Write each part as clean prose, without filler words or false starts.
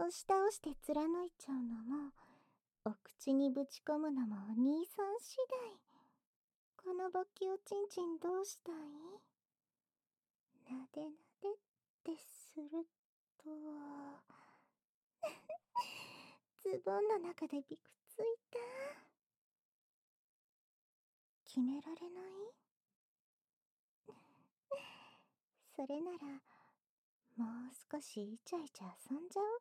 押し倒して貫いちゃうのも、お口にぶち込むのもお兄さん次第。この勃起おちんちんどうしたい？なでなでってすると、ズボンの中でびくついた。決められない？それなら、もう少しイチャイチャ遊んじゃおっ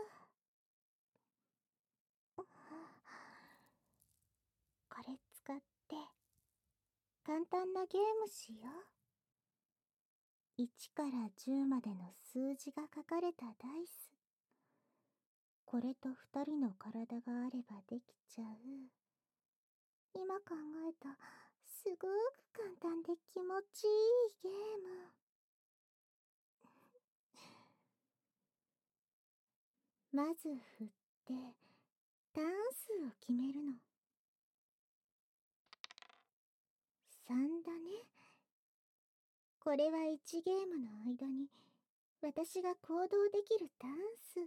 か。これ使って、簡単なゲームしよう。1から10までの数字が書かれたダイス。これと2人の体があればできちゃう。今考えた、すごく簡単で気持ちいいゲーム。まず振って、ターン数を決めるの。3だね。これは1ゲームの間に、私が行動できるターン数。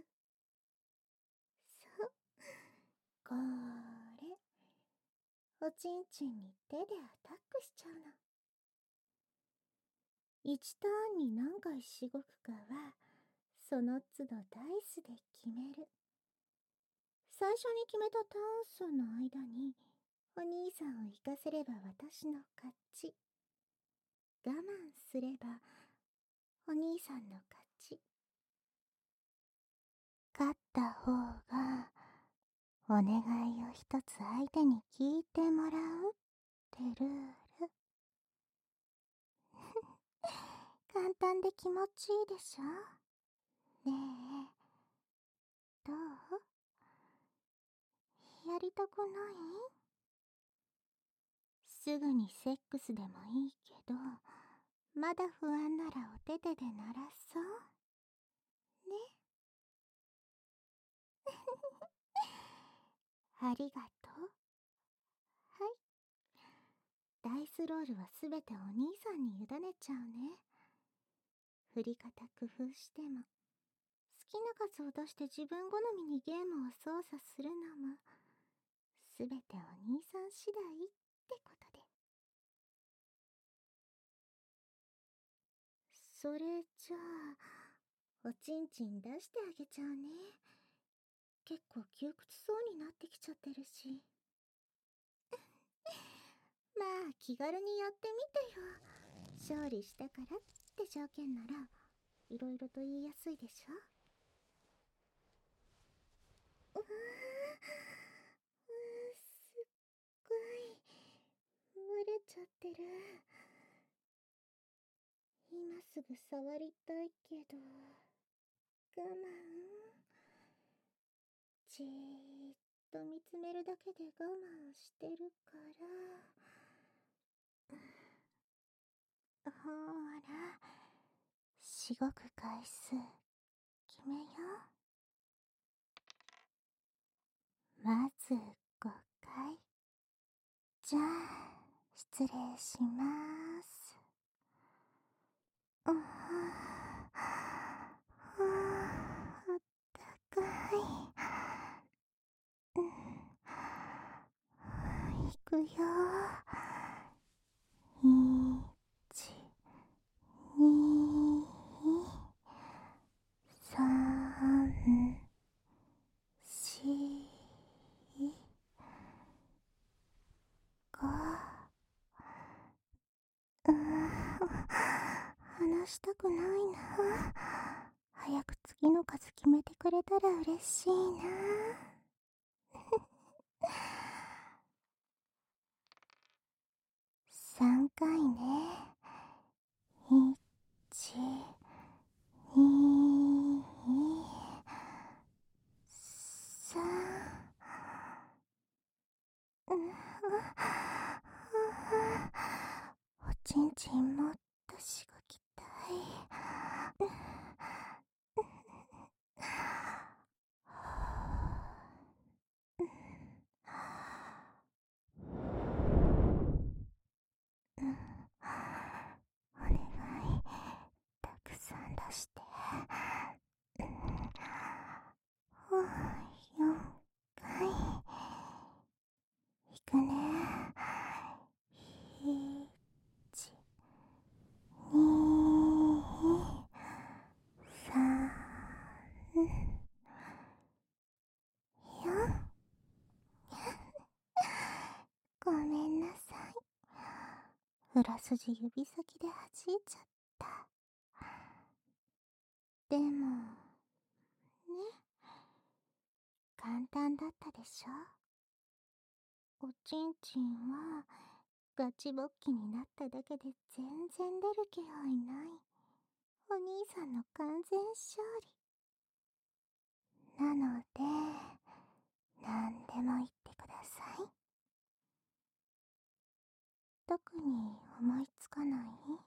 そう。これ。おちんちんに手でアタックしちゃうの。1ターンに何回しごくかは、その都度ダイスで決める。最初に決めたターン数の間に、お兄さんを行かせれば私の勝ち。我慢すれば、お兄さんの勝ち。勝った方が、お願いを一つ相手に聞いてもらうってルール。簡単で気持ちいいでしょ？ねえ、どう？やりたくない？すぐにセックスでもいいけど、まだ不安ならお手手で鳴らそう。ね。ありがとう。はい。ダイスロールはすべてお兄さんに委ねちゃうね。振り方工夫しても、好きな数を出して自分好みにゲームを操作するのも、すべてお兄さん次第ってことで。それじゃあ、おちんちん出してあげちゃうね。結構窮屈そうになってきちゃってるし。まあ気軽にやってみてよ。勝利したからって条件ならいろいろと言いやすいでしょ。すっごい蒸れちゃってる。今すぐ触りたいけど我慢。じーっと見つめるだけで我慢してるから。ほら、しごく回数決めよう。まず5回。じゃあ失礼します。あったかい。いくよ。1、2、3、4、5。話したくないな。早く次の数決めてくれたら嬉しいな。3回ね。1、2、3。おちんちんもっとしごきたい。お願い、たくさん出して。 裏筋指先で弾いちゃった。でも、ね、簡単だったでしょ。おちんちんは、ガチ勃起になっただけで全然出る気配ない。お兄さんの完全勝利。なので、何でも言ってください。特に思いつかない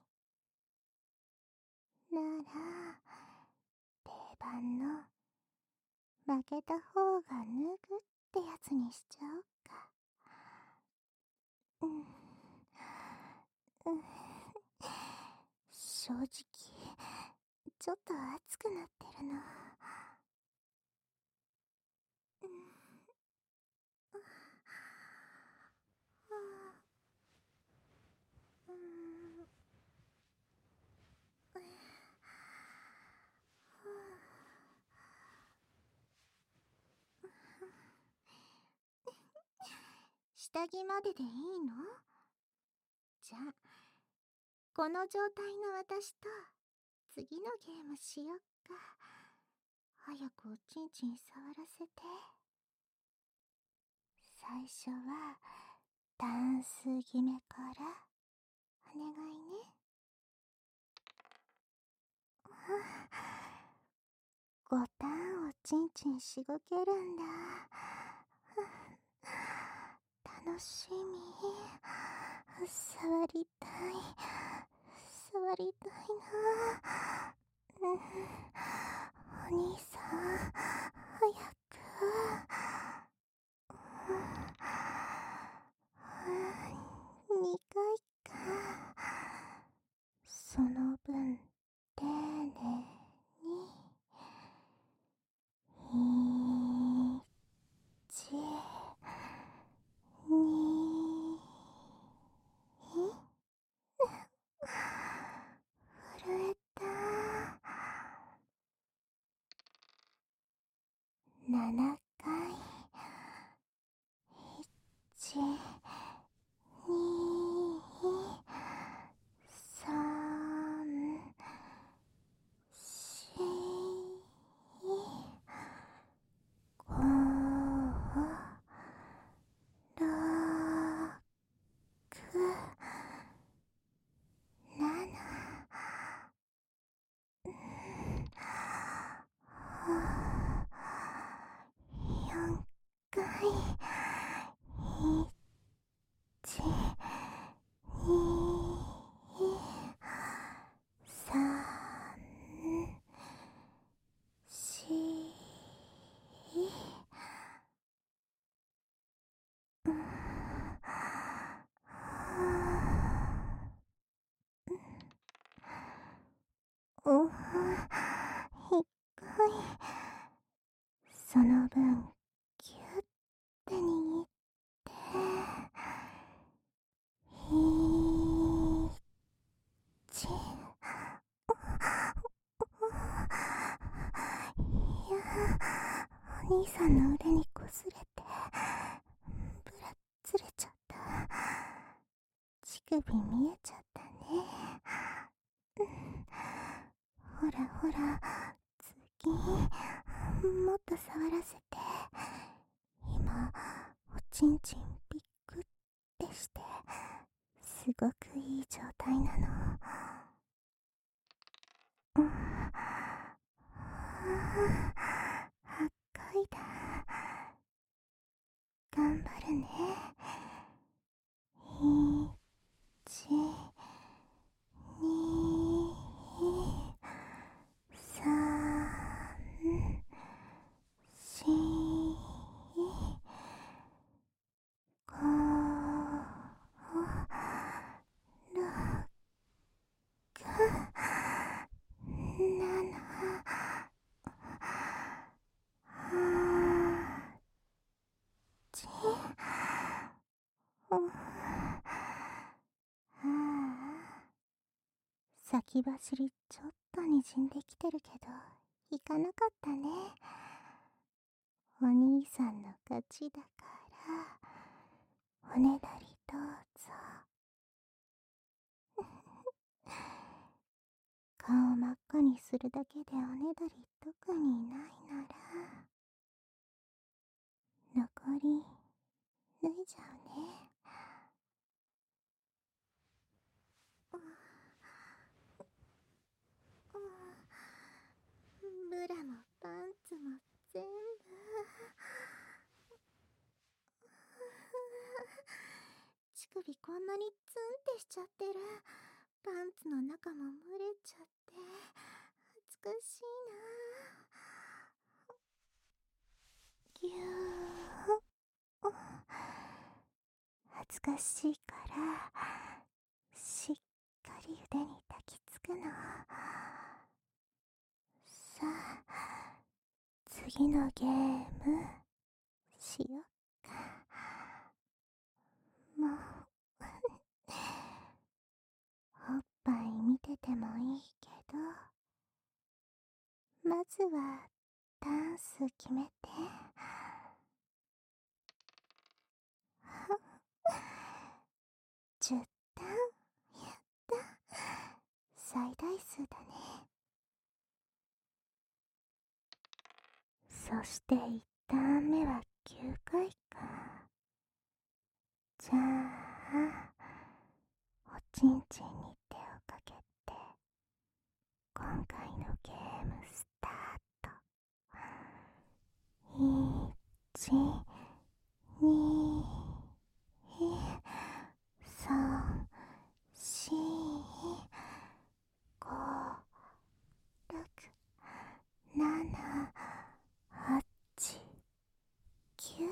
なら、定番の負けた方が脱ぐってやつにしちゃおうか。うん。うん。正直、ちょっと熱くなってるな。うん。うん。下着まででいいの？じゃあ、この状態の私と次のゲームしよっか。早くおちんちん触らせて。最初はダンス決めからお願いね。ボタンをちんちんしごけるんだ。楽しみ。触りたい。触りたいな。お兄さん、早く。2回か。その分、丁寧に。1、2、震えた。7回。1、2、3、4、5、6、7、4回。1、2、3、4、おっ、1回。その分、ぎゅって握って、1、いや、お兄さんの腕にこすれて、ブラずれちゃった。乳首見えちゃったね。ほらほら、次、もっと触らせて。今、おちんちんピックってして、すごくいい状態なの。うん。8回だ。頑張るね。1、2、3、4、5、6、7、8、ああ、先走りちょっとにじんできてるけど、行かなかったね。お兄さんの勝ちだから、おねだりどうぞ。 顔真っ赤にするだけでおねだり特にないなら、残り脱いじゃうね。ブラもパンツも全部。乳首こんなにツンってしちゃってる。パンツの中も蒸れちゃって美しいな。ぎゅー。恥ずかしいからしっかり腕に抱きつくの。さあ、次のゲームしよっか。もうおっぱい見ててもいいけど、まずはダンス決めて。10段やった。最大数だね。そして1ターン目は9回か。じゃあおちんちんに手をかけて今回のゲームスタート。1、2、3、4、5、6、7、8、9。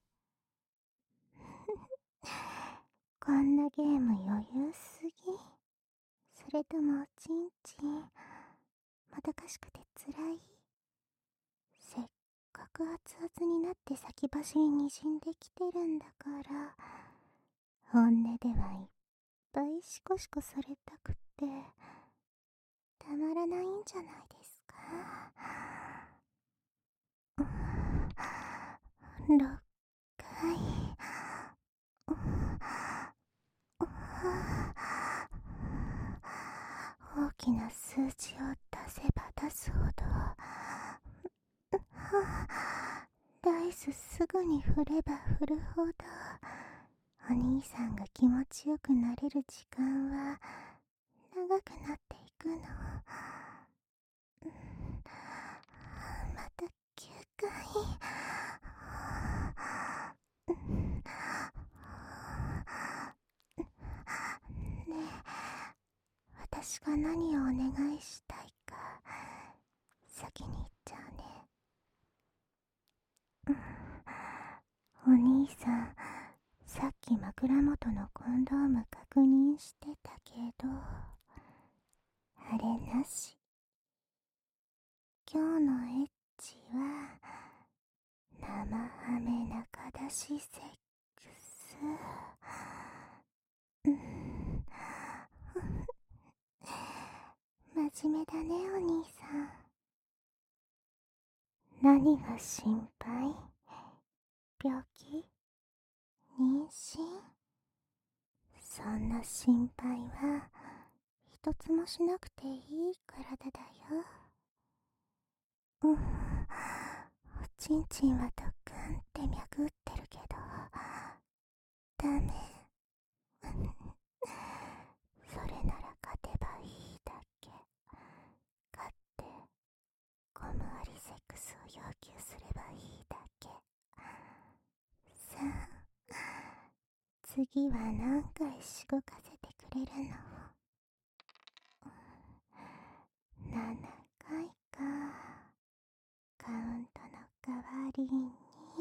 こんなゲーム余裕すぎ。それともおちんちんもどかしくてつらい？せっかく熱々になって先走りにじんできてるんだから、本音ではいっぱいシコシコされたくてたまらないんじゃないですか。6回。大きな数字を出せば出すほどダイスすぐに振れば振るほどお兄さんが気持ちよくなれる時間は長くなっていくの。また9回。ねえ、私が何をお願いしたいか先に言っちゃうね。お兄さん、さっき枕元のコンドーム確認してたけど、あれなし。今日のエッチは生ハメ中出しセックス。真面目だね、お兄さん。何が心配？病気？妊娠？そんな心配は一つもしなくていい体だよ。おちんちんはドクンって脈打ってるけどダメ。それなら勝てばいいだけ。勝ってコムアリセックスを要求すればいいだけ。さあ、次は何回しごかせてくれるの？7回か。カウントの代わりに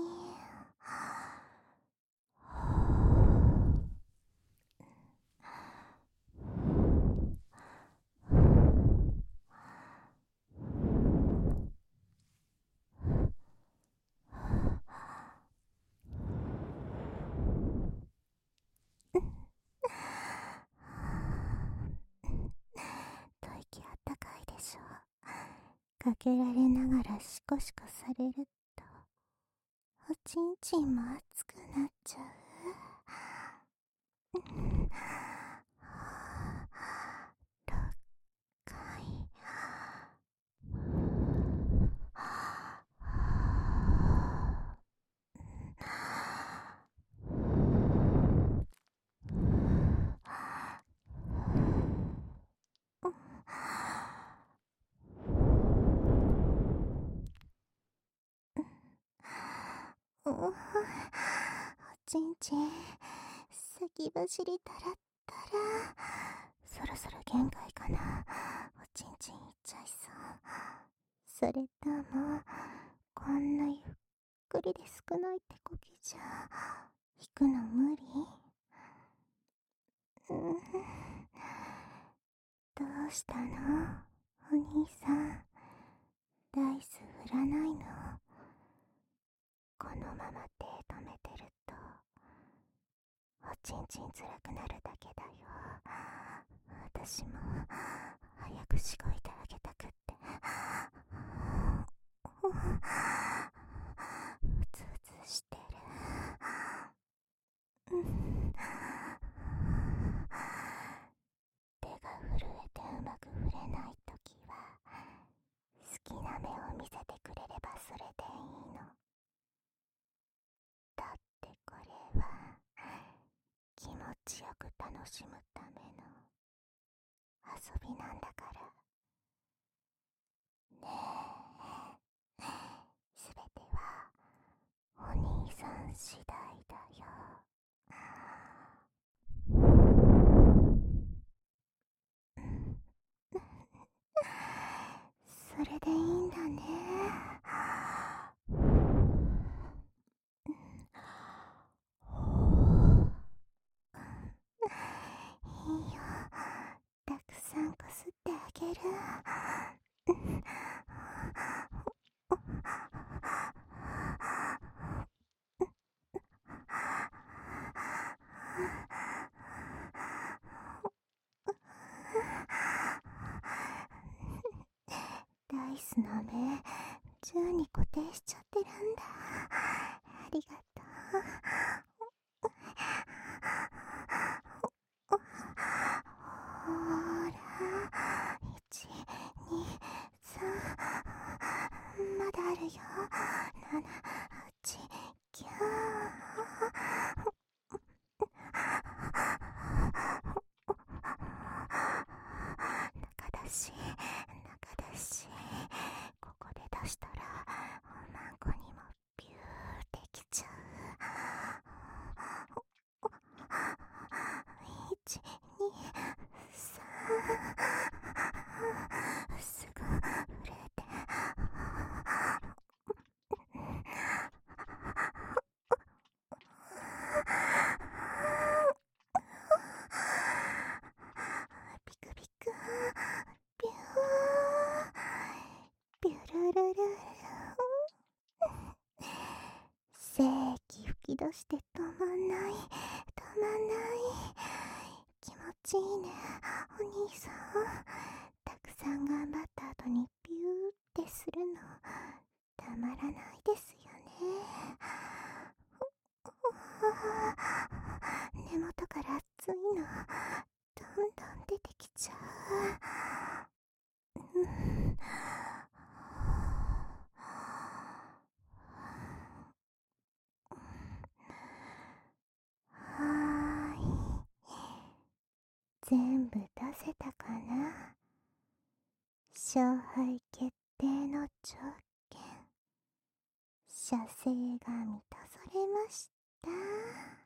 吐息あったかいでしょ。かけられながらシコシコされるとおちんちんも熱くなっちゃう。6回。 おちんちん、先走りたらったら、そろそろ限界かな。おちんちんいっちゃいそう。それとも、こんなゆっくりで少ない手こぎじゃ、引くの無理？どうしたのお兄さん。ダイス振らないの？このまま手止めてると、おちんちん辛くなるだけだよ。私も、早くしごいてあげたくって。うつうつしてる。手が震えてうまく振れないときは、好きな目を見せてくれればそれでいいの。だってこれは、気持ちよく楽しむための遊びなんだから。ねえ、すべてはお兄さん次第だよ。それでいいんだね。いいよ、たくさんこすってあげる。ダイスの目、銃に固定しちゃってるんだ。ありがとう。ほーら、1、2、3、まだあるよ。7、8、9。中だし、ここで出したら、おまんこにもビューってきちゃう。1、2、3。すぐ触れて。ピクピク、ビュー、ビュルルルル。精液吹き出して止まんない。気持ちいいね、お兄さん。たくさん頑張った後にビューってするの、たまらないですよね。根元から熱いの、どんどん出てきちゃう。はーい。全部出せたかな？勝敗決定の条件、射精が満たされました。